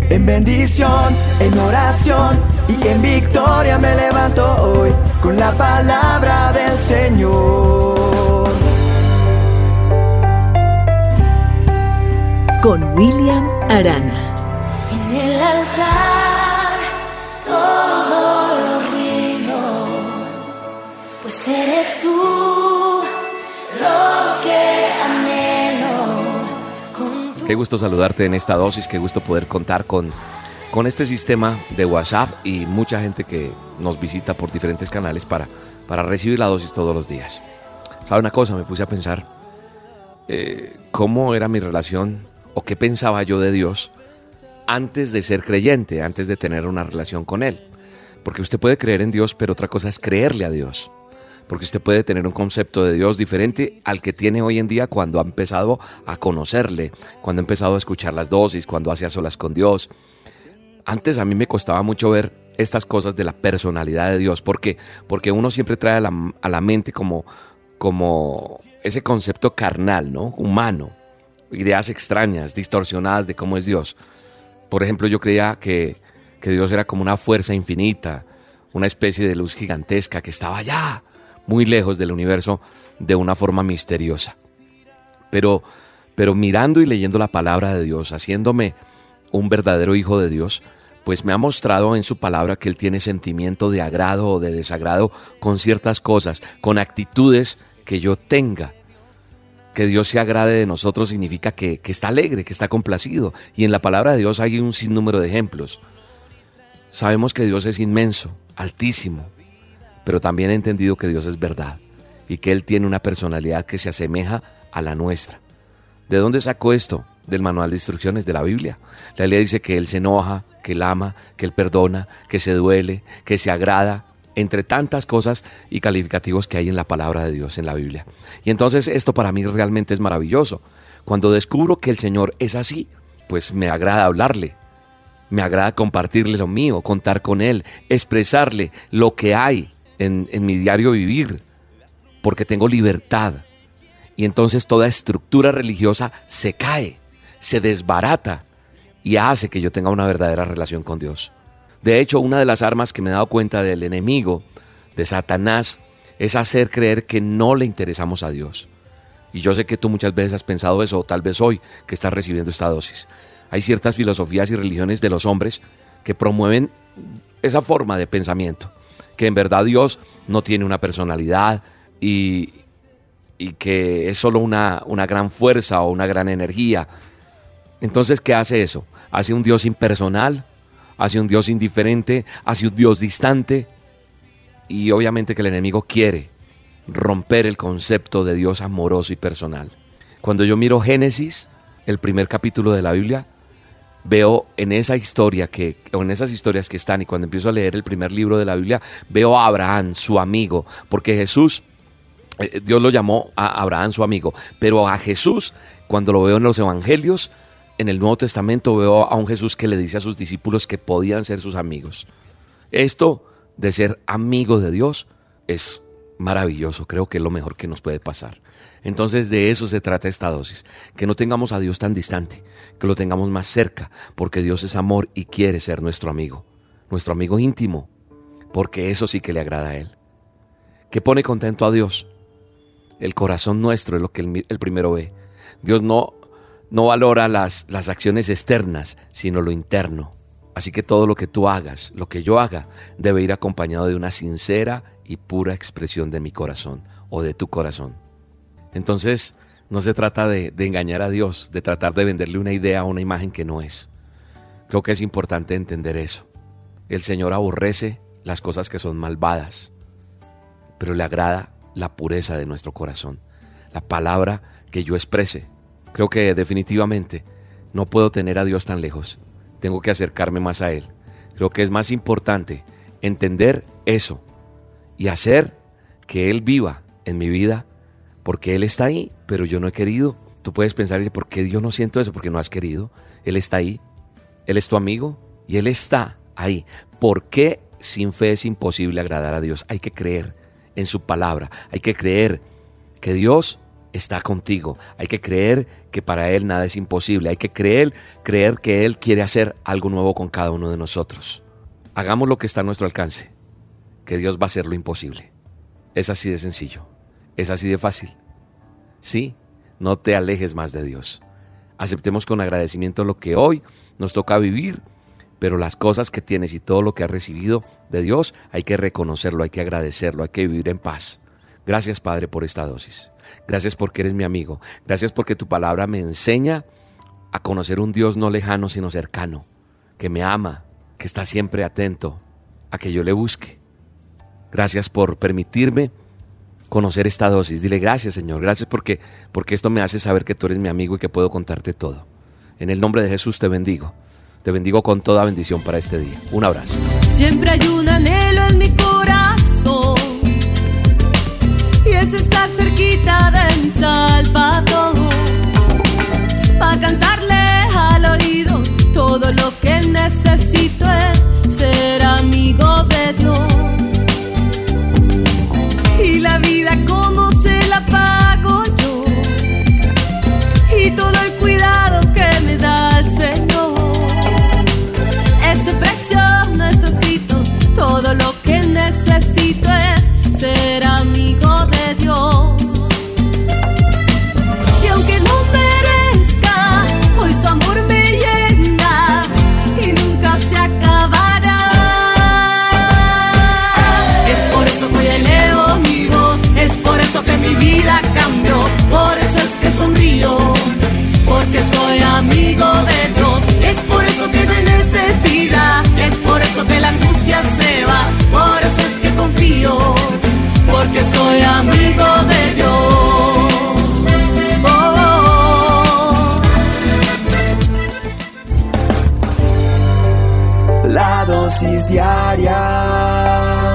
En bendición, en oración y en victoria me levanto hoy con la palabra del Señor. Con William Arana. En el altar todo lo rindo, pues eres tú lo que anhelo. Qué gusto saludarte en esta dosis, qué gusto poder contar con este sistema de WhatsApp y mucha gente que nos visita por diferentes canales para recibir la dosis todos los días. ¿Sabe una cosa? Me puse a pensar cómo era mi relación o qué pensaba yo de Dios antes de ser creyente, antes de tener una relación con Él. Porque usted puede creer en Dios, pero otra cosa es creerle a Dios. Porque usted puede tener un concepto de Dios diferente al que tiene hoy en día cuando ha empezado a conocerle, cuando ha empezado a escuchar las dosis, cuando hace a solas con Dios. Antes a mí me costaba mucho ver estas cosas de la personalidad de Dios, porque uno siempre trae a la mente como ese concepto carnal, ¿no? Humano, ideas extrañas, distorsionadas de cómo es Dios. Por ejemplo, yo creía que Dios era como una fuerza infinita, una especie de luz gigantesca que estaba allá, muy lejos del universo, de una forma misteriosa. Pero mirando y leyendo la palabra de Dios, haciéndome un verdadero hijo de Dios, pues me ha mostrado en su palabra que Él tiene sentimiento de agrado o de desagrado con ciertas cosas, con actitudes que yo tenga. Que Dios se agrade de nosotros significa que está alegre, que está complacido. Y en la palabra de Dios hay un sinnúmero de ejemplos. Sabemos que Dios es inmenso, altísimo, pero también he entendido que Dios es verdad y que Él tiene una personalidad que se asemeja a la nuestra. ¿De dónde sacó esto? Del manual de instrucciones de la Biblia. La Biblia dice que Él se enoja, que Él ama, que Él perdona, que se duele, que se agrada, entre tantas cosas y calificativos que hay en la palabra de Dios en la Biblia. Y entonces esto para mí realmente es maravilloso. Cuando descubro que el Señor es así, pues me agrada hablarle. Me agrada compartirle lo mío, contar con Él, expresarle lo que hay en mi diario vivir, porque tengo libertad. Y entonces toda estructura religiosa se cae, se desbarata y hace que yo tenga una verdadera relación con Dios. De hecho, una de las armas que me he dado cuenta del enemigo, de Satanás, es hacer creer que no le interesamos a Dios. Y yo sé que tú muchas veces has pensado eso, o tal vez hoy que estás recibiendo esta dosis. Hay ciertas filosofías y religiones de los hombres que promueven esa forma de pensamiento, que en verdad Dios no tiene una personalidad y que es solo una gran fuerza o una gran energía. Entonces, ¿qué hace eso? Hace un Dios impersonal, hace un Dios indiferente, hace un Dios distante. Y obviamente que el enemigo quiere romper el concepto de Dios amoroso y personal. Cuando yo miro Génesis, el primer capítulo de la Biblia, veo en esa historia o en esas historias que están, y cuando empiezo a leer el primer libro de la Biblia, veo a Abraham, su amigo, porque Jesús, Dios lo llamó a Abraham su amigo, pero a Jesús, cuando lo veo en los evangelios, en el Nuevo Testamento, veo a un Jesús que le dice a sus discípulos que podían ser sus amigos. Esto de ser amigo de Dios es maravilloso, creo que es lo mejor que nos puede pasar. Entonces de eso se trata esta dosis, que no tengamos a Dios tan distante, que lo tengamos más cerca, porque Dios es amor y quiere ser nuestro amigo íntimo, porque eso sí que le agrada a Él. ¿Qué pone contento a Dios? El corazón nuestro es lo que Él primero ve. Dios no valora las acciones externas, sino lo interno. Así que todo lo que tú hagas, lo que yo haga, debe ir acompañado de una sincera y pura expresión de mi corazón o de tu corazón. Entonces, no se trata de engañar a Dios, de tratar de venderle una idea o una imagen que no es. Creo que es importante entender eso. El Señor aborrece las cosas que son malvadas, pero le agrada la pureza de nuestro corazón, la palabra que yo exprese. Creo que definitivamente no puedo tener a Dios tan lejos. Tengo que acercarme más a Él. Creo que es más importante entender eso y hacer que Él viva en mi vida, porque Él está ahí, pero yo no he querido. Tú puedes pensar, ¿por qué yo no siento eso? Porque no has querido. Él está ahí. Él es tu amigo y Él está ahí. ¿Por qué sin fe es imposible agradar a Dios? Hay que creer en su palabra. Hay que creer que Dios está contigo. Hay que creer que para Él nada es imposible. Hay que creer que Él quiere hacer algo nuevo con cada uno de nosotros. Hagamos lo que está a nuestro alcance, que Dios va a hacer lo imposible. Es así de sencillo, es así de fácil. Sí, no te alejes más de Dios. Aceptemos con agradecimiento lo que hoy nos toca vivir, pero las cosas que tienes y todo lo que has recibido de Dios hay que reconocerlo, hay que agradecerlo, hay que vivir en paz. Gracias, Padre, por esta dosis. Gracias porque eres mi amigo. Gracias porque tu palabra me enseña a conocer un Dios no lejano sino cercano, que me ama, que está siempre atento a que yo le busque. Gracias por permitirme conocer esta dosis. Dile gracias, Señor. Gracias porque esto me hace saber que tú eres mi amigo y que puedo contarte todo. En el nombre de Jesús te bendigo. Te bendigo con toda bendición para este día. Un abrazo. Siempre hay un anhelo en mi corazón, y es estar cerquita de mi Salvador, para cantarle al oído todo lo que necesito es ser amigo de Dios. Y la vida como se la pago yo, y todo el cuidado que me da el Señor. Ese precio no está escrito, todo lo que necesito es ser amigo de Dios. Y aunque no merezca, hoy su amor me llena y nunca se acabará. Es por eso que hoy elevo mi voz, es por eso que mi vida cambió, por eso es que sonrío, porque soy amigo de Dios. Es por eso que no hay necesidad, es por eso que la angustia se va, por eso es que confío, porque soy amigo de Dios. La dosis diaria